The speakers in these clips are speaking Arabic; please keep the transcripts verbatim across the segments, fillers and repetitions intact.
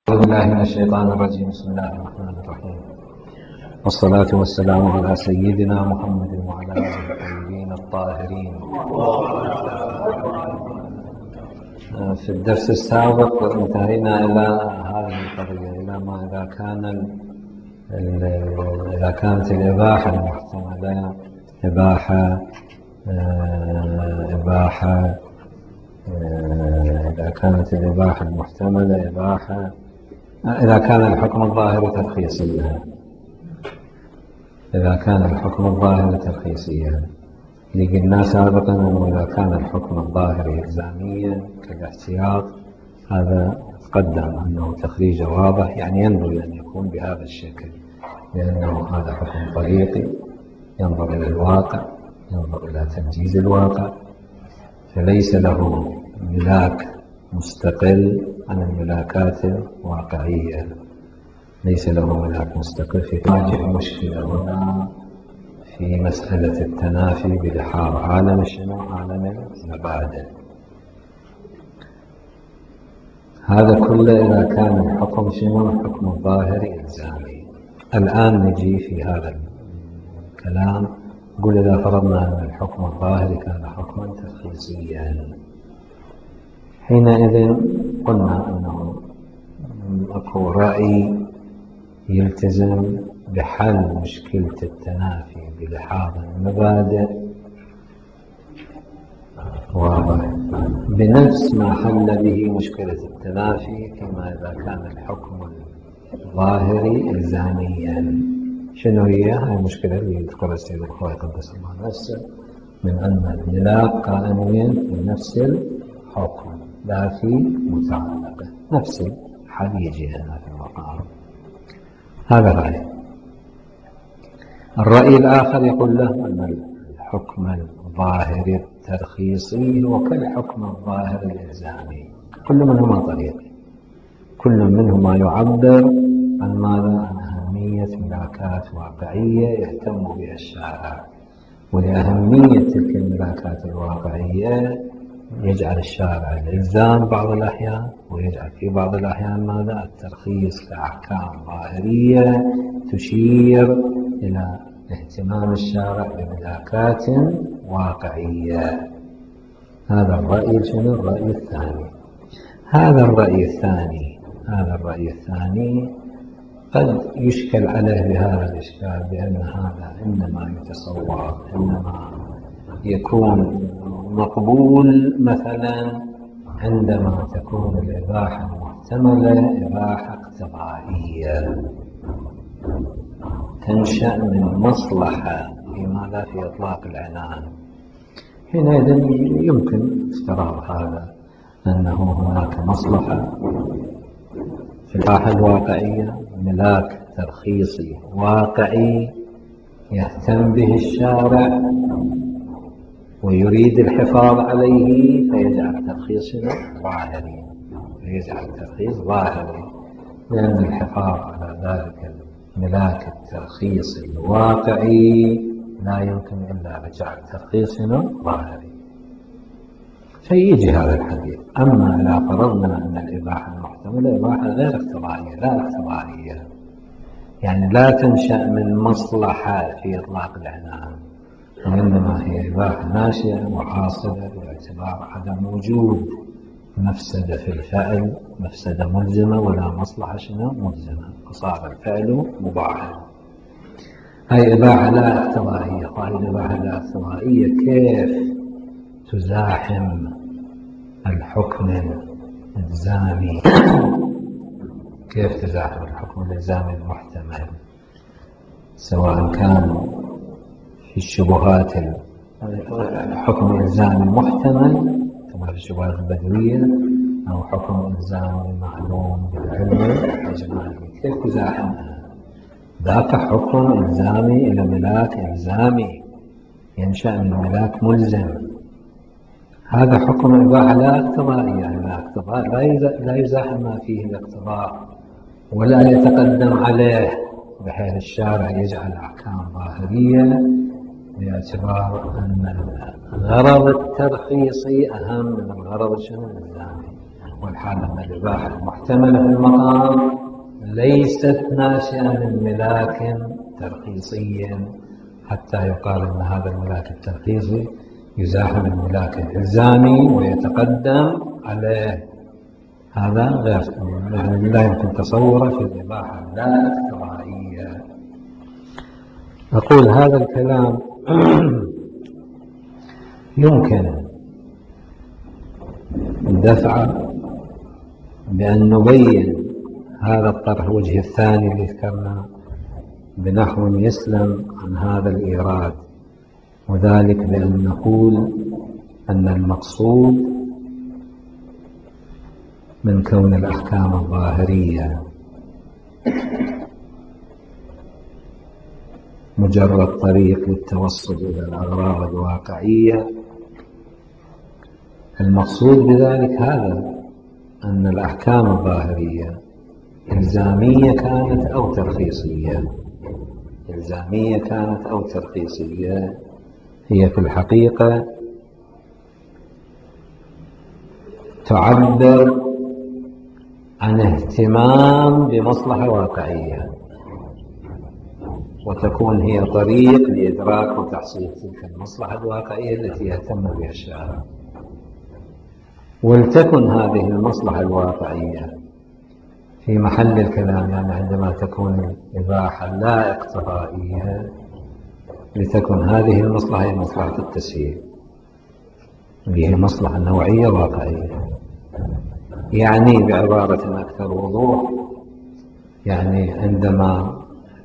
أعوذ بالله من الشيطان الرجيم. بسم الله الرحمن الرحيم، والصلاة والسلام على سيدنا محمد وعلى آله الطيبين الطاهرين. في الدرس السابق انتهينا إلى هذه القضية، إلى ما إذا كان إذا كانت الإباحة المحتملة إباحة إباحة إذا كانت الإباحة المحتملة إباحة إذا كان الحكم الظاهر ترخيصيا إذا كان الحكم الظاهر ترخيصيا لقلنا سابقا أنه إذا كان الحكم الظاهر إلزاميا كالاحتياط هذا تقدم أنه تخريج واضح، يعني ينبغي أن يكون بهذا الشكل، لأنه هذا حكم طريقي ينظر إلى الواقع، ينظر إلى تنجيز الواقع، فليس له ملاك مستقل عن الملاكات الواقعية، ليس له ملاك مستقل. في تواجه مشكلة هنا في مسألة التنافي بلحاظ عالم شنو؟ عالم المبادئ. هذا كله إذا كان الحكم شنو؟ الحكم الظاهري إلزامي. الآن نجي في هذا الكلام نقول إذا فرضنا أن الحكم الظاهري كان حكما ترخيصيا، حينئذ قلنا أنه أكو رأي يلتزم بحل مشكلة التنافي بلحاظ المبادئ واضح بنفس ما حل به مشكلة التنافي فيما إذا كان الحكم الظاهري إلزاميا. شنو هي؟ هاي المشكلة اللي يذكرها السيد الخوي قدس الله نفسه، من أن الملاك قائمين في نفس الحكم لا في متعلقه، نفس الحل يجي هنا في المقام. هذا رأي. الرأي الآخر يقول له أن الحكم الظاهري الترخيصي هو كالحكم الظاهر الإلزامي، كل منهما طريق، كل منهما يعبر عن ماذا؟ عن أهمية ملاكات واقعية يهتم بها الشارع، ولأهمية تلك الملاكات الواقعية يجعل الشارع الإلزام بعض الأحيان، ويجعل في بعض الأحيان ماذا؟ الترخيص كأحكام ظاهرية تشير إلى اهتمام الشارع بملاكات واقعية. هذا الرأي شنو؟ الرأي الثاني. هذا الرأي الثاني هذا الرأي الثاني قد يشكل عليه بهذا الإشكال، بأن هذا إنما يتصور، إنما يكون مقبول مثلا عندما تكون الإباحة المحتملة إباحة اقتضائية تنشأ من مصلحة في ماذا؟ في إطلاق العنان. حينئذ يمكن افتراض هذا أنه هناك مصلحة في الإباحة الواقعية، ملاك ترخيصي واقعي يهتم به الشارع ويريد الحفاظ عليه، فيجعل الترخيص ظاهري فيجعل الترخيص ظاهري لأن الحفاظ على ذلك الملاك الترخيصي الواقعي لا يمكن إلا بجعل الترخيص ظاهري. فيجي هذا الحديث. أما إذا فرضنا أن الإباحة المحتملة إباحة غير اقتضائية، لا اقتضائية، يعني لا تنشأ من مصلحة في إطلاق العنان، وإنما هي إباحة ناشئة وحاصلة باعتبار عدم وجود مفسدة في الفعل، مفسدة ملزمة ولا مصلحة شنو ملزمة، فصار الفعل مباحا. هاي إباحة لا اقتضائية. وهي الإباحة لا اقتضائية كيف تزاحم الحكم الإلزامي؟ كيف تزاحم الحكم الإلزامي المحتمل، سواء كان في الشبهات الحكم الإلزامي محتمل كما في الشبهات البدوية، أو حكم إلزامي معلوم بالعلم الإجمالي، كيف تزاحمها؟ ذاك حكم إلزامي إلى ملاك إلزامي ينشأ من ملاك ملزم. هذا حكم إباحة لا اقتضائية، يعني لا اقتضاء لا يزاحم ما فيه الاقتضاء ولا يتقدم عليه، بحيث الشارع يجعل أحكام ظاهرية باعتبار أن الغرض الترخيصي أهم من الغرض الإلزامي، والحال أن الإباحة المحتملة في المقام ليست ناشئة من ملاك ترخيصي حتى يقال أن هذا الملاك الترخيصي يزاحم الملاك الإلزامي ويتقدم عليه. هذا غير يعني لا يمكن تصوره في الإباحة لا اقتضائية. أقول هذا الكلام يمكن دفعه بأن نبين هذا الطرح الوجه الثاني اللي ذكرنا بنحو يسلم عن هذا الإيراد، وذلك بأن نقول أن المقصود من كون الأحكام الظاهرية مجرد طريق للتوصل إلى الأغراض الواقعية، المقصود بذلك هذا أن الأحكام الظاهرية إلزامية كانت أو ترخيصية، إلزامية كانت أو ترخيصية، هي في الحقيقة تعبر عن اهتمام بمصلحة واقعية، وتكون هي طريق لإدراك وتحصيل تلك المصلحة الواقعية التي يهتم بها الشارع. ولتكن هذه المصلحة الواقعية في محل الكلام، يعني عندما تكون الإباحة لا اقتضائية، لتكن هذه المصلحة هي مصلحة التسهيل، اللي هي مصلحة نوعية واقعية. يعني بعبارة أكثر وضوح، يعني عندما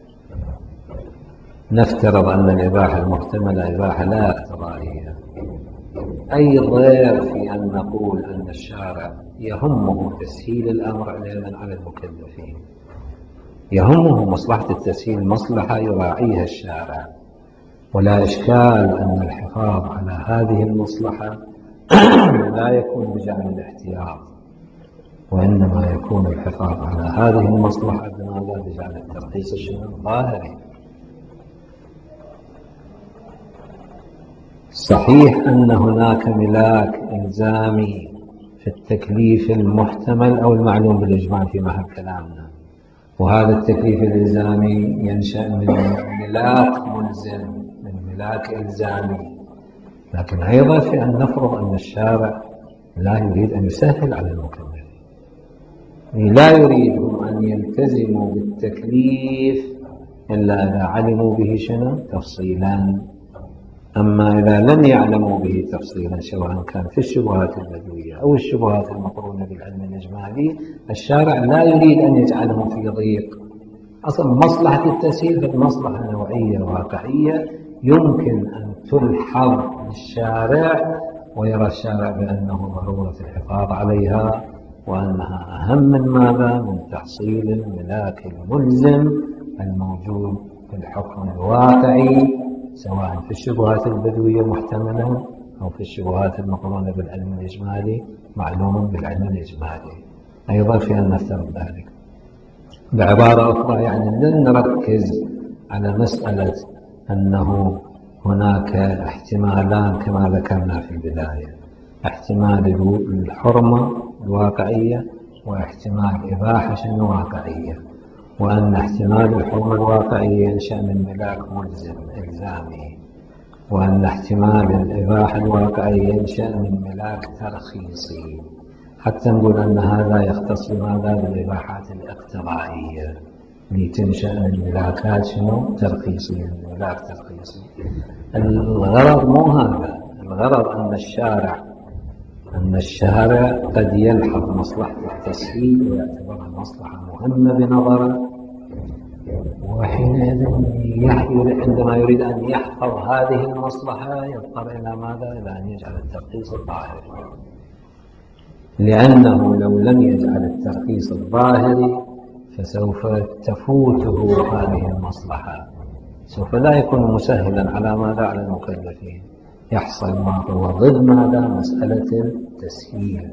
نفترض أن الإباحة المحتملة إباحة لا اقتضائية، أي ضير في أن نقول أن الشارع يهمه تسهيل الأمر علما على المكلفين، يهمه مصلحة التسهيل، مصلحة يراعيها الشارع، ولا إشكال أن الحفاظ على هذه المصلحة لا يكون بجعل الاحتياط، وإنما يكون الحفاظ على هذه المصلحة بماذا؟ بجعل الترخيص الظاهري. صحيح أن هناك ملاك إلزامي في التكليف المحتمل أو المعلوم بالإجماع في محل كلامنا، وهذا التكليف الإلزامي ينشأ من ملاك ملزم، من ملاك إلزامي، لكن أيضا في أن نفرض أن الشارع لا يريد أن يسهل على المكلفين، لا يريدهم أن يلتزموا بالتكليف إلا إذا علموا به شنو؟ تفصيلا. أما إذا لم يعلموا به تفصيلا، سواء كان في الشبهات البدوية أو الشبهات المقرونة بالعلم الإجمالي، الشارع لا يريد أن يجعلهم في ضيق. أصلا مصلحة التسهيل المصلحة نوعية واقعية يمكن أن تلحظ للشارع، ويرى الشارع بأنه ضرورة الحفاظ عليها، وأنها أهم من ماذا؟ من تحصيل الملاك الملزم الموجود في الحكم الواقعي، سواء في الشبهات البدوية محتملا أو في الشبهات المقرونة بالعلم الإجمالي معلوم بالعلم الإجمالي. أيضا في أن نفترض ذلك. بعبارة أخرى، يعني لن نركز على مسألة أنه هناك احتمالان كما ذكرنا في البداية، احتمال الحرمة الواقعية واحتمال إباحة شنو واقعية، وأن احتمال الحرمة الواقعية ينشأ من ملاك ملزم إلزامي، وأن احتمال الإباحة الواقعية ينشأ من ملاك ترخيصي، حتى نقول أن هذا يختص بماذا؟ بالإباحات الاقتضائية لتنشأ من ملاكات شنو؟ ترخيصية، ملاك ترخيصي. الغرض مو هذا، الغرض أن الشارع أن الشارع قد يلحظ مصلحة التسهيل ويعتبرها مصلحة مهمة بنظره، وحينئذ عندما يريد أن يحفظ هذه المصلحة يضطر إلى ماذا؟ إلى أن يجعل الترخيص الظاهري، لأنه لو لم يجعل الترخيص الظاهري فسوف تفوته هذه المصلحة، سوف لا يكون مسهلا على ماذا؟ على المكلفين، يحصل ما هو ضد ماذا؟ مسألة التسهيل.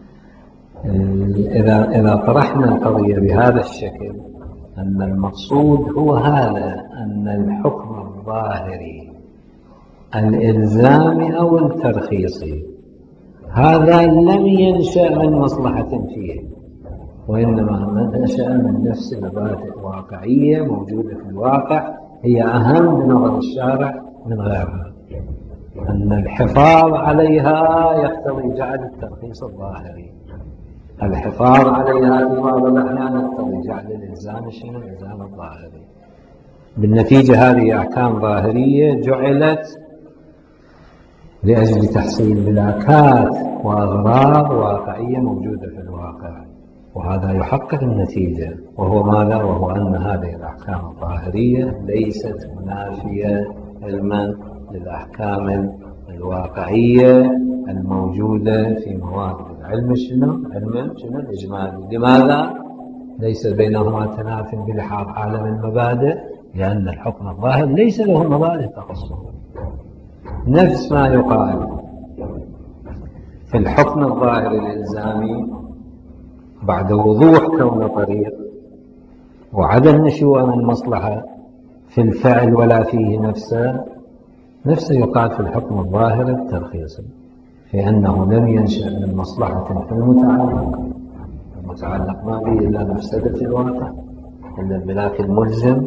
إذا إذا طرحنا القضية بهذا الشكل، أن المقصود هو هذا، أن الحكم الظاهري الإلزامي أو الترخيصي هذا لم ينشأ من مصلحة فيه، وإنما نشأ من نفس مبادئ واقعية موجودة في الواقع هي أهم بنظر الشارع من غيرها، أن الحفاظ عليها يقتضي جعل الترخيص الظاهري، الحفاظ عليها في بعض الأحيان يقتضي جعل الإلزام شنو؟ الإلزام الظاهري. بالنتيجة هذه أحكام ظاهرية جعلت لأجل تحصيل ملاكات وأغراض واقعية موجودة في الواقع، وهذا يحقق النتيجة، وهو ماذا؟ وهو أن هذه الأحكام الظاهرية ليست منافية علما للأحكام الواقعية الموجودة في موارد العلم شنو؟ علم شنو؟ الإجمالي. لماذا؟ ليس بينهما تناف بلحاظ عالم المبادئ، لأن الحكم الظاهر ليس له مبادئ تخصه، نفس ما يقال في الحكم الظاهر الإلزامي بعد وضوح كون طريق وعدم نشوء من مصلحة في الفعل ولا فيه نفسه، نفسه يقال في الحكم الظاهر الترخيصي، في أنه لم ينشأ من مصلحة في المتعلق، المتعلق ما به إلا مفسدة الواقع إلا الملاك الملزم،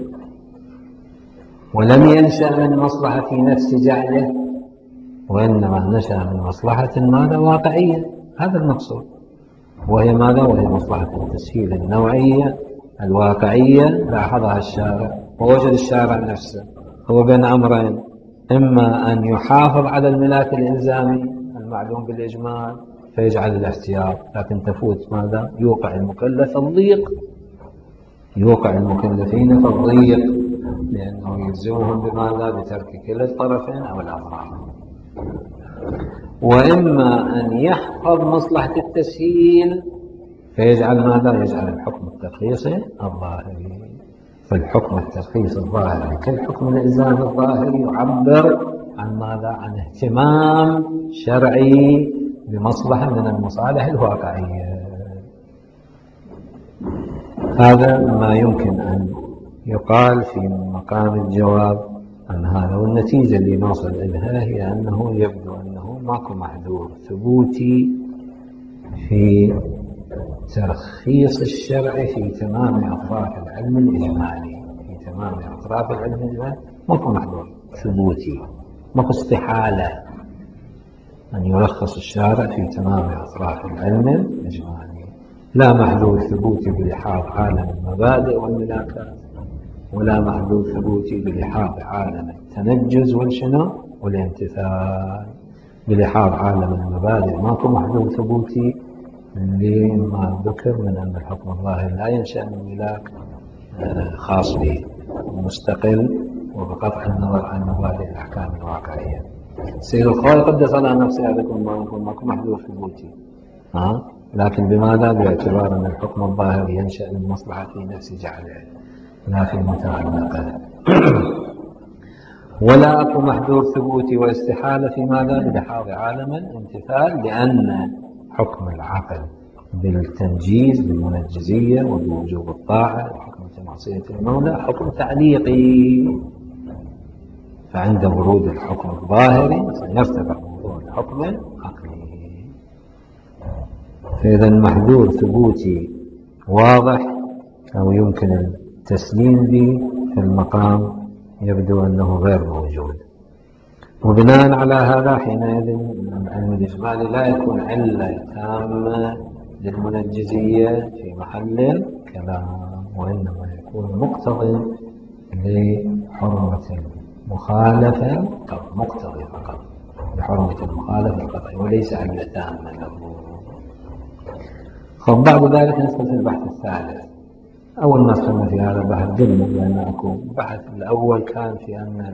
ولم ينشأ من مصلحة في نفس جعله، وإنما نشأ من مصلحة ماذا؟ واقعية. هذا المقصود، وهي ماذا؟ وهي مصلحة التسهيل النوعية الواقعية لاحظها الشارع، ووجد الشارع نفسه هو بين أمرين، إما أن يحافظ على الملاك الإلزامي المعلوم بالإجمال فيجعل الاحتياط، لكن تفوت ماذا؟ يوقع المكلف الضيق، يوقع المكلفين في الضيق، لأنه يلزمهم بماذا؟ بترك كلا الطرفين أو الأطراف. وإما أن يحفظ مصلحة التسهيل فيجعل ماذا؟ يجعل الحكم الترخيصي الظاهري. فالحكم الترخيصي الظاهري كالحكم الإلزامي الظاهري يعبر عن ماذا؟ عن اهتمام شرعي بمصلحة من المصالح الواقعية. هذا ما يمكن أن يقال في مقام الجواب عن هذا، والنتيجة اللي نوصل إليها هي أنه يبدو أنه ماكو محذور ثبوتي في ترخيص الشرع في تمام أطراف العلم الإجمالي، في تمام أطراف العلم الإجمالي ماكو محذور ثبوتي، ماكو استحالة أن يرخص الشارع في تمام أطراف العلم الإجمالي، لا محذور ثبوتي بلحاظ عالم المبادئ والملاكات، ولا محذور ثبوتي بلحاظ عالم التنجز والشنو والامتثال. بلحاظ عالم المبادئ ماكو محذور ثبوتي لما ذكر من أن الحكم الظاهر لا ينشأ من ملاك خاص به مستقل، وبقطع النظر عن مبادئ الأحكام الواقعية. سيد الخوي قدس على نفسه هذا يكون ماكو محذور ثبوتي، ها؟ لكن بماذا؟ باعتبار أن الحكم الظاهر ينشأ من مصلحة في نفس جعله لا في متعلقه. ولا أكو محذور ثبوتي واستحالة في ماذا؟ بلحاظ عالم الامتثال، لأن حكم العقل بالتنجيز بالمنجزية وبوجوب الطاعة وحكم معصية المولى حكم تعليقي، فعند ورود الحكم الظاهري سيرتفع موضوع الحكم العقلي. فإذا محذور ثبوتي واضح أو يمكن التسليم به في المقام يبدو أنه غير موجود، وبناء على هذا حينئذ العلم الإجمالي لا يكون علة تامة للمنجزية في محل الكلام، وإنما يكون مقتضي لحرمة المخالفة، مقتضي فقط لحرمة المخالفة القطعي وليس علة تامة له. خب بعد ذلك ندخل في البحث الثالث. أول ما دخلنا في هذا البحث قلنا بأن أكو البحث الأول كان في أن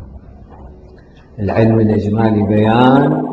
العلم الإجمالي بيان،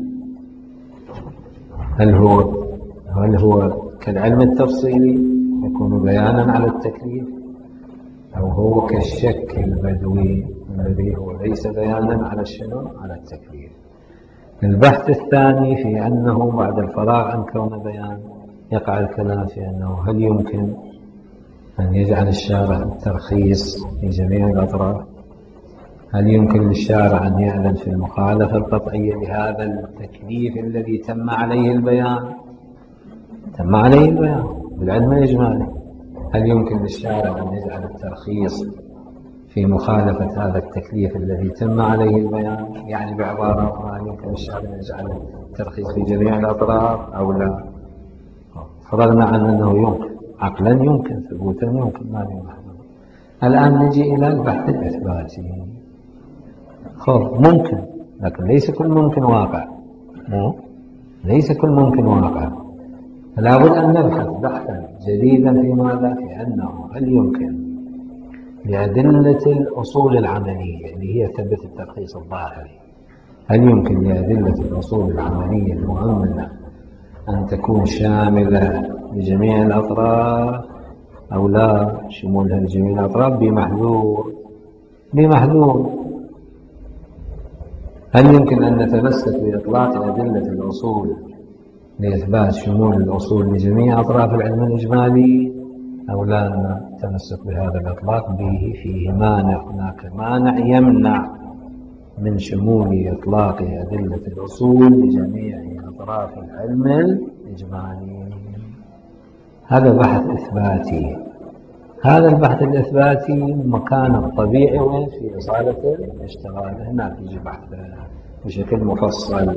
هل هو هل هو كالعلم التفصيلي يكون بيانا على التكليف، أو هو كالشك البدوي الذي هو ليس بيانا على الشنو؟ على التكليف. البحث الثاني في أنه بعد الفراغ عن كون بيان يقع الكلام في أنه هل يمكن أن يجعل الشارع الترخيص في جميع الأطراف؟ هل يمكن للشارع أن يعلن في المخالفة القطعية لهذا التكليف الذي تم عليه البيان؟ تم عليه البيان بالعلم الإجمالي. هل يمكن للشارع أن يجعل الترخيص في مخالفة هذا التكليف الذي تم عليه البيان؟ يعني بعبارة أخرى، هل يمكن للشارع أن يجعل الترخيص في جميع الأطراف أو لا؟ فرضنا عن أنه يمكن، عقلا يمكن، ثبوتا يمكن، ما يمكن. الآن نجي إلى البحث الإثباتي. خب ممكن، لكن ليس كل ممكن واقع. مو ليس كل ممكن واقع. فلا بد أن نبحث بحثا جديدا في ماذا؟ في أنه هل يمكن لأدلة الأصول العملية اللي هي تثبت الترخيص الظاهري، هل يمكن لأدلة الأصول العملية المؤمنة أن تكون شاملة لجميع الأطراف أو لا شمولها لجميع الأطراف بمحذور بمحذور هل يمكن أن نتمسك بإطلاق أدلة الأصول لإثبات شمول الأصول لجميع أطراف العلم الإجمالي أو لا نتمسك بهذا الإطلاق؟ به فيه مانع، هناك مانع يمنع من شمول إطلاق أدلة الأصول لجميع أطراف العلم الإجمالي. هذا بحث إثباتي. هذا البحث الإثباتي مكان الطبيعي وين؟ في إصالة الاشتغال. هناك يجي بحث بشكل مفصل.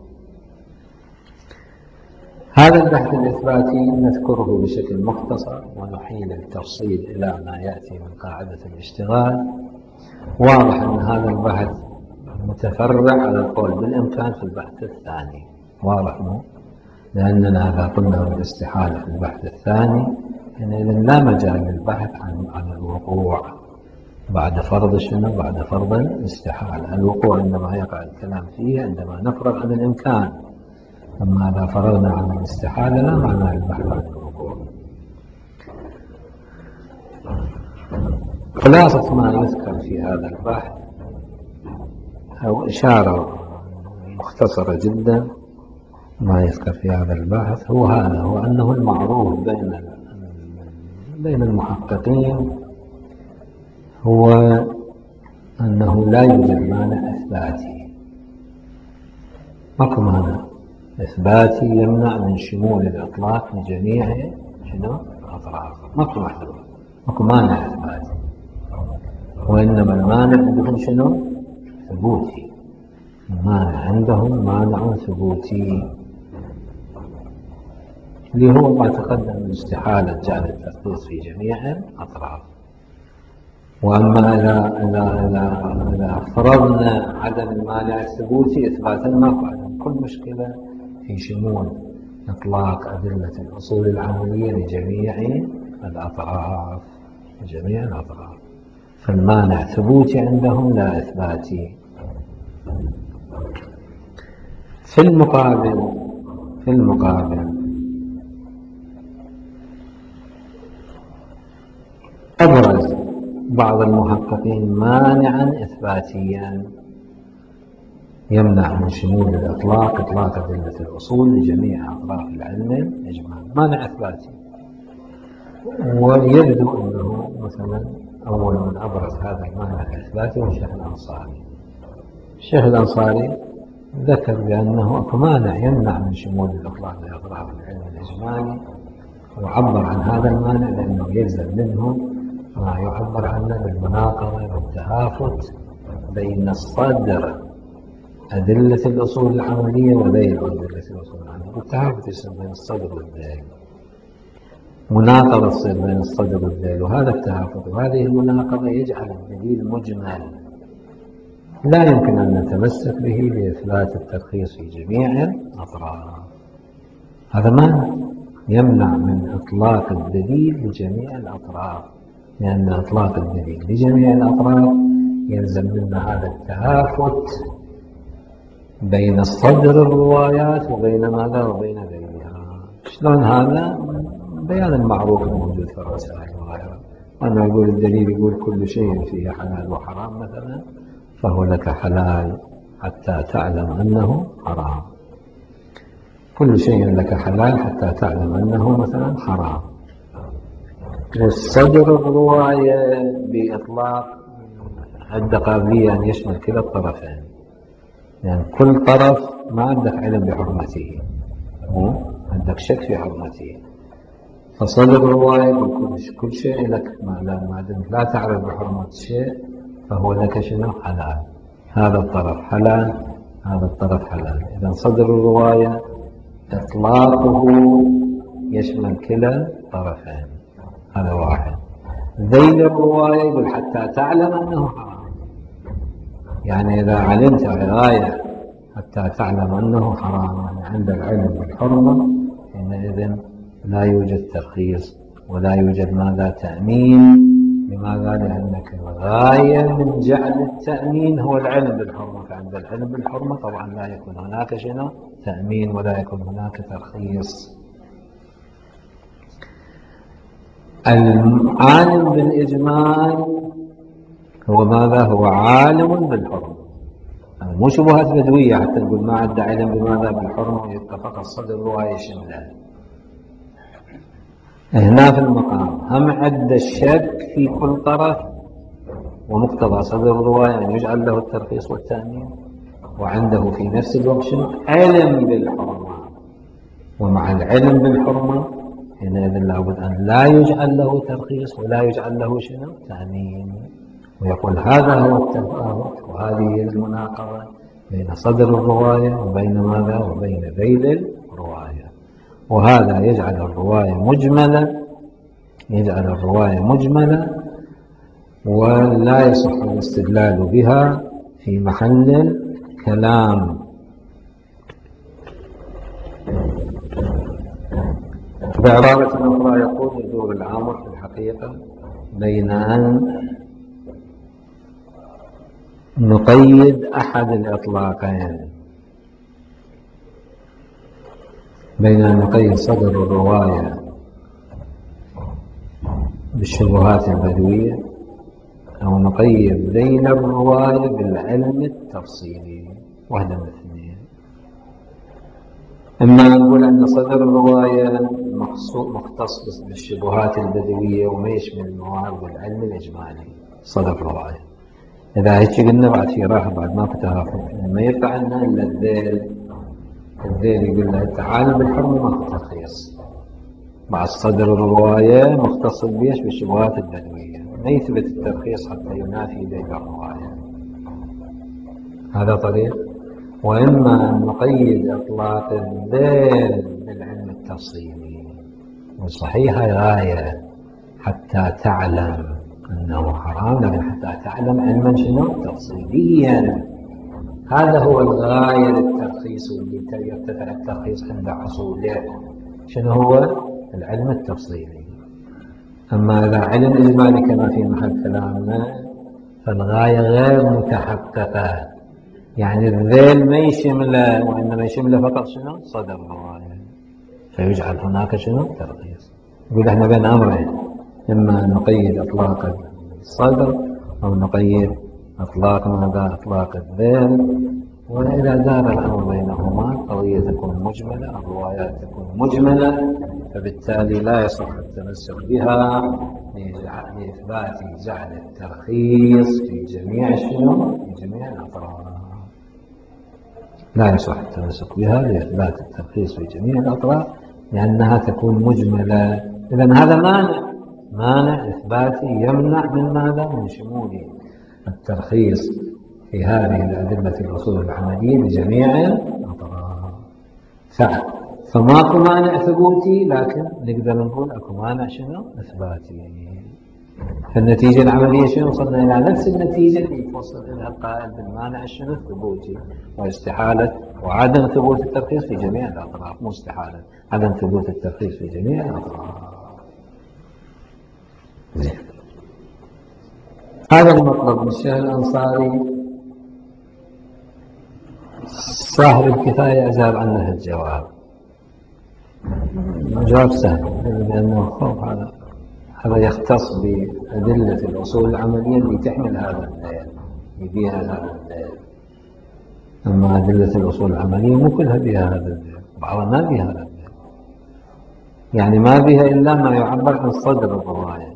هذا البحث الإثباتي نذكره بشكل مختصر ونحيل التفصيل إلى ما يأتي من قاعدة الاشتغال. واضح أن هذا البحث متفرع على القول بالإمكان في البحث الثاني. واضح مو؟ لأننا إذا قلنا بالاستحالة في البحث الثاني يعني لا مجال للبحث عن عن الوقوع بعد فرض شنو؟ بعد فرض الاستحالة. الوقوع عندما يقع الكلام فيه عندما نفرغ عن الإمكان، أما إذا فرغنا عن الاستحالة لا معنى البحث عن الوقوع. خلاصة ما يذكر في هذا البحث أو إشارة مختصرة جدا ما يذكر في هذا البحث هو هذا، هو أنه المعروف بين بين المحققين هو أنه لا يوجد مانع إثباتي. ماكو مانع إثباتي يمنع من شمول الإطلاق لجميع شنو؟ الأطراف. ماكو محذور، ماكو مانع إثباتي، وإنما المانع عندهم شنو؟ ثبوتي. المانع عندهم مانع ثبوتي اللي هو ما تقدم من استحالة جعل التخصيص في جميع الأطراف. وأما إذا إذا إذا إذا فرضنا عدم المانع الثبوتي إثباتا ماكو عدم. كل مشكلة في شمول إطلاق أدلة الأصول العملية لجميع الأطراف لجميع الأطراف. فالمانع ثبوتي عندهم لا إثباتي. في المقابل في المقابل أبرز بعض المحققين مانعا إثباتيا يمنع من شمول الإطلاق إطلاق أدلة الأصول لجميع أطراف العلم الإجمالي. مانع إثباتي. ويبدو أنه مثلا أول من أبرز هذا المانع الإثباتي هو الشيخ الأنصاري. الشيخ الأنصاري ذكر بأنه أكو مانع يمنع من شمول الإطلاق لأطراف العلم الإجمالي، وعبر عن هذا المانع لأنه يلزم منه ما يعبر عنه بالمناقضة والتهافت بين الصدر أدلة الأصول العملية وبين أدلة الأصول العملية. التهافت يصير بين الصدر والذيل، مناقضة تصير بين الصدر والذيل، وهذا التهافت وهذه المناقضة يجعل الدليل مجمل لا يمكن أن نتمسك به لإثبات الترخيص في جميع الأطراف. هذا مانع يمنع من إطلاق الدليل لجميع الأطراف، لأن إطلاق الدليل لجميع الأطراف يلزم منا هذا التهافت بين الصدر الروايات وبين ماذا؟ وبين غيرها. شلون هذا؟ بيان المعروف الموجود في الرسائل وغيرها، وأنه يقول الدليل يقول كل شيء فيه حلال وحرام مثلا فهو لك حلال حتى تعلم أنه حرام. كل شيء لك حلال حتى تعلم أنه مثلا حرام. والصدر الرواية بإطلاق عند قابلية أن يشمل كلا الطرفين، يعني كل طرف ما عندك علم بحرمته، عندك شك في حرمته، فصدر الرواية كل شيء لك، ما دمت لا تعرف بحرمة الشيء فهو لك شنو؟ حلال. هذا الطرف حلال، هذا الطرف حلال. إذا صدر الرواية إطلاقه يشمل كلا الطرفين، هذا واحد. ذيل الرواية يقول حتى تعلم أنه حرام، يعني إذا علمت غاية حتى تعلم أنه حرام، يعني عند العلم بالحرمة حينئذ لا يوجد ترخيص ولا يوجد ماذا؟ تأمين. لماذا؟ لأنك الغاية من جعل التأمين هو العلم بالحرمة، فعند العلم بالحرمة طبعا لا يكون هناك شنو؟ تأمين ولا يكون هناك ترخيص. العالم بالإجمال هو ماذا؟ هو عالم بالحرمة، مو شبهات بدوية حتى نقول ما عنده علم بماذا؟ بالحرمة ويتفق الصدر الرواية شملها. هنا في المقام هم عند الشك في كل طرف، ومقتضى صدر الرواية أن يجعل له الترخيص والتأمين، وعنده في نفس الوقت علم بالحرمة، ومع العلم بالحرمة حينئذ لابد أن لا يجعل له ترخيص ولا يجعل له شنو؟ تأمين. ويقول هذا هو التفاوت وهذه المناقضة بين صدر الرواية وبين ماذا؟ وبين ذيل الرواية. وهذا يجعل الرواية مجملة، يجعل الرواية مجملة ولا يصح الاستدلال بها في محل الكلام. بعبارة أخرى يقول يدور الأمر في الحقيقة بين أن نقيد أحد الإطلاقين، بين أن نقيد صدر الرواية بالشبهات البدوية أو نقيد ذيل الرواية بالعلم التفصيلي، واحدة من الاثنين. إما نقول أن صدر الرواية مختص بالشبهات البدوية وما يشمل موارد العلم الإجمالي صدر الرواية. إذا هيك قلنا بعد في راحة بعد ما فتها ما يبقى عنا إلا الذيل. الذيل يقول له التعالم بالحرمة ما في ترخيص، مع صدر الرواية مختص بيش بالشبهات البدوية ما يثبت الترخيص حتى ينافي ذيل الرواية. هذا طريق. وإما أن نقيد إطلاق الذيل بالعلم التفصيلي، وصحيح غاية حتى تعلم أنه حرام، لكن حتى تعلم علما شنو؟ تفصيليا. هذا هو الغاية للترخيص واللي يرتفع الترخيص عند حصوله. شنو هو؟ العلم التفصيلي. أما إذا علم إجمالي كما في محل كلامنا فالغاية غير متحققة، يعني الذيل ما يشمله، وإنما يشمله فقط شنو؟ صدر الرواية، فيجعل هناك شنو؟ ترخيص. يقول احنا بين أمرين، إما نقيد إطلاق الصدر أو نقيد إطلاق ماذا؟ إطلاق الذيل. وإذا دار الأمر بينهما القضية تكون مجملة، الروايات تكون مجملة، فبالتالي لا يصح التمسك بها لإثبات جعل الترخيص في جميع شنو؟ في جميع الأطراف. لا يصح التمسك بها لإثبات الترخيص في جميع الأطراف لأنها تكون مجملة. إذن هذا مانع، مانع إثباتي يمنع من ماذا؟ من شمول الترخيص في هذه الأدلة الأصول العملية لجميع الأطراف. فماكو مانع ثبوتي، لكن نقدر نقول اكو مانع شنو؟ إثباتي. فالنتيجة العملية شنو؟ وصلنا إلى نفس النتيجة اللي يتوصل إليها القائل بالمانع شنو؟ الثبوتي، واستحالة وعدم ثبوت الترخيص في جميع الأطراف، مو استحالة، عدم ثبوت الترخيص في جميع الأطراف. زين. هذا المطلب من الشيخ الأنصاري صاحب الكفاية أجاب عنه الجواب. الجواب سهل، لأنه خوف هذا هذا يختص بأدلة الأصول العملية اللي تحمل هذا الدليل، يبيها هذا الدليل. أما أدلة الأصول العملية مو كلها بها هذا الدليل، بعضها ما بها هذا الدليل، يعني ما بها إلا ما يعبر عن صدر الرواية،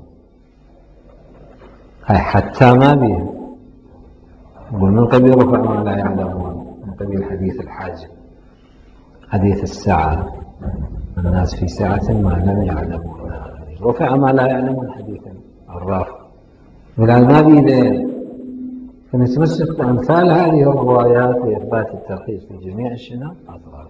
هاي حتى ما بها. يقول من قبيل رفع ما لا يعلمون، من قبيل حديث الحاجة، حديث الساعة، الناس في سعة ما لم يعلمون، رفع ما لا يعلمون حديثا الرافع، ولكن ما بيدين. فنتمسك بأمثال هذه الروايات لإثبات الترخيص في جميع الشنو أطراف.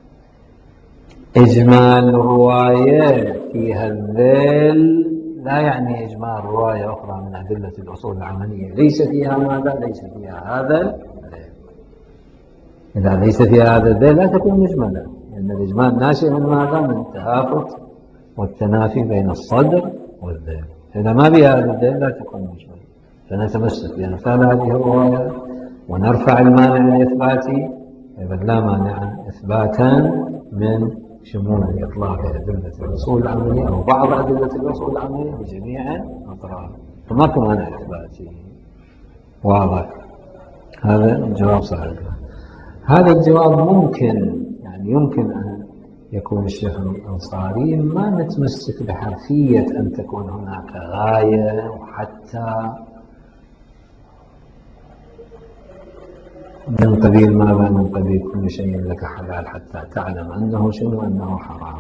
إجمال الرواية فيها الذيل لا يعني إجمال رواية أخرى من أدلة الأصول العملية ليس فيها ماذا؟ ليس فيها هذا الذيل. إذا ليس فيها هذا الذيل لا تكون مجملة، لأن الإجمال ناشئ من ماذا؟ من التهافت والتنافي بين الصدر والذيل. إذا ما بها هذا الذيل لا تكون مجملة. فنتمسك بأمثال هذه الرواية ونرفع المانع الإثباتي، إذا لا مانع إثباتا من شمول إطلاق أدلة الأصول العملية أو بعض أدلة الأصول العملية بجميع الأطراف، فماكو مانع إثباتي. واضح؟ هذا الجواب صحيح. هذا الجواب ممكن يعني يمكن أن يكون الشيخ الأنصاري ما نتمسك بحرفية أن تكون هناك غاية وحتى من قبيل ماذا؟ من قبيل كل شيء لك حلال حتى تعلم أنه شنو؟ أنه حرام.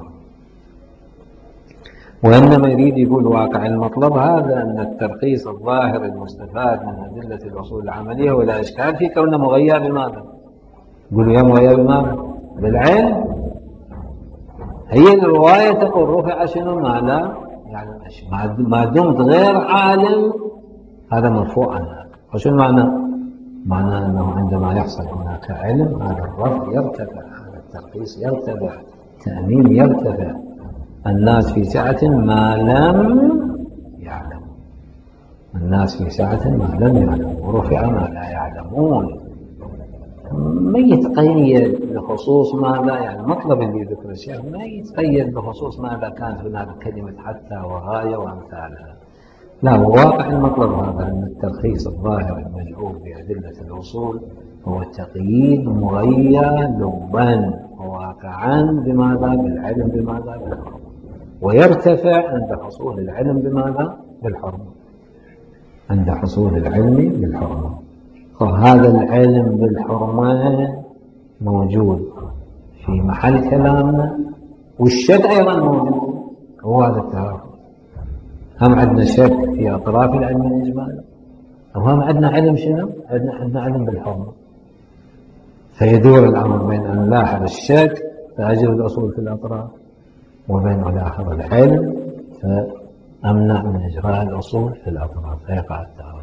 وإنما يريد يقول واقع المطلب هذا أن الترخيص الظاهر المستفاد من أدلة الأصول العملية ولا إشكال في كونه مغير بماذا؟ يقولوا يا مغير بماذا؟ بالعلم. هي الرواية تقول رفع شنو؟ ما لا يعني ما دمت غير عالم هذا مرفوع عنك. وشو المعنى؟ معنى أنه عندما يحصل هناك علم هذا الرفع يرتفع، هذا الترخيص يرتفع، التأمين يرتفع. الناس في سعة ما لم يعلم، الناس في سعة ما لم يعلم، ورفع ما لا يعلمون. ما يتقيد بخصوص ماذا؟ يعني المطلب اللي ذكر الشيخ ما يتقيد بخصوص ماذا كانت هناك كلمة حتى وغاية وأمثالها. لا، واقع المطلب هذا أن الترخيص الظاهر المجعول بأدلة الأصول هو تقييد مغير لبا وواقعا بماذا؟ بالعلم بماذا؟ بالحرمة، ويرتفع عند حصول العلم بماذا؟ بالحرمة، عند حصول العلم بالحرمة. فهذا العلم بالحرمة موجود في محل كلامنا، والشك أيضا موجود، هو هذا التهافت. هم عندنا شك في أطراف العلم الإجمالي، أو هم عندنا علم شنو؟ عندنا عندنا علم بالحرمة. فيدور الأمر بين أن نلاحظ الشك فأجر الأصول في الأطراف، وبين أن نلاحظ العلم فأمنع من إجراء الأصول في الأطراف فيقع التهافت.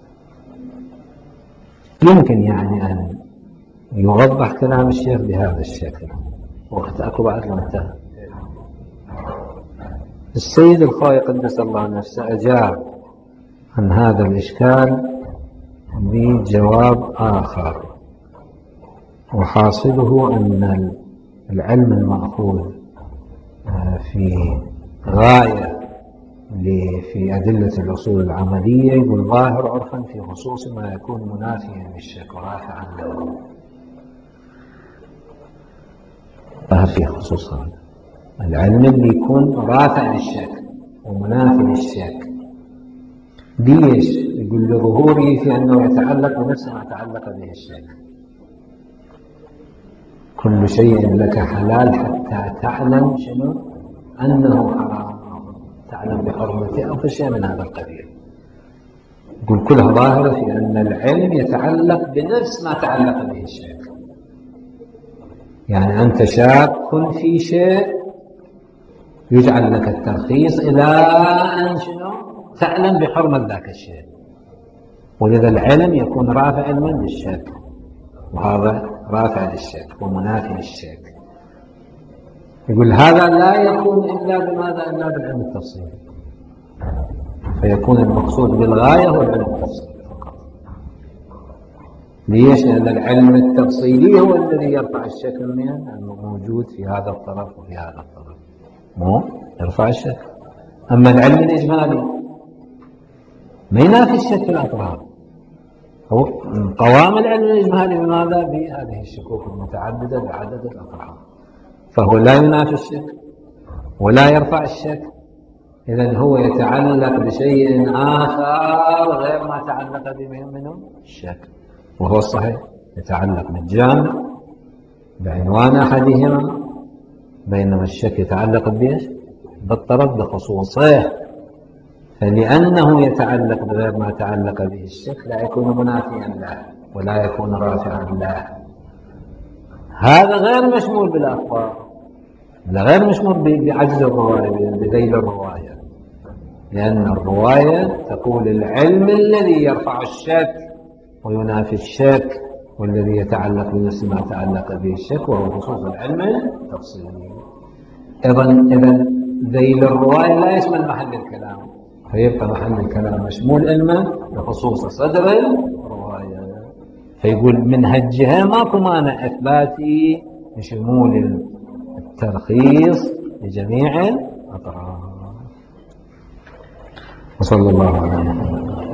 يمكن يعني أن يوضح كلام الشيخ بهذا الشكل. وقت أكو بعد ما انتهى. السيد الخوي قدس الله نفسه أجاب عن هذا الإشكال بجواب آخر، وحاصله أن العلم المأخوذ في غاية في أدلة الأصول العملية يقول ظاهر عرفا في خصوص ما يكون منافيا للشك ورافعا له. ظاهر في خصوص هذا العلم اللي يكون رافع للشك ومنافي للشك. ليش؟ يقول لظهوره في أنه يتعلق بنفس ما تعلق به الشك. كل شيء لك حلال حتى تعلم شنو؟ أنه حرام، تعلم بحرمته أو في شيء من هذا القبيل. يقول كلها ظاهرة في أن العلم يتعلق بنفس ما تعلق به الشك. يعني أنت شاك في شيء يجعل لك الترخيص إلى أن شنو؟ تعلم بحرمة ذاك الشيء. ولذا العلم يكون رافع علما للشك، وهذا رافع للشك ومنافي للشك. يقول هذا لا يكون إلا بماذا؟ إلا بالعلم التفصيلي. فيكون المقصود بالغاية هو العلم التفصيلي فقط. ليش؟ لأن العلم التفصيلي هو الذي يرفع الشك من أنه موجود في هذا الطرف وفي هذا الطرف، مو يرفع الشك. أما العلم الإجمالي ما ينافي الشك في الأطراف، هو قوام العلم الإجمالي بماذا؟ بهذه الشكوك المتعددة بعدد الأطراف، فهو لا ينافي الشك ولا يرفع الشك. إذن هو يتعلق بشيء آخر غير ما تعلق به منه الشك، وهو الصحيح يتعلق بالجامع بعنوان أحدهما بينما الشك يتعلق بإيش؟ بالطرف بخصوصه، فلأنه يتعلق بغير ما تعلق به الشك لا يكون منافيا له ولا يكون رافعا له. هذا غير مشمول بالأخبار، لا غير مشمول بعجز الرواية بذيل الرواية، لأن الرواية تقول العلم الذي يرفع الشك وينافي الشك والذي يتعلق بنفس ما تعلق به الشك وهو خصوص العلم التفصيلي. إذن إذن ذيل الرواية لا يشمل محل الكلام، فيبقى محل الكلام مشمول علما بخصوص صدر الرواية. فيقول من هالجهة ماكو مانع إثباتي بشمول الترخيص لجميع الأطراف. وصلى الله على محمد.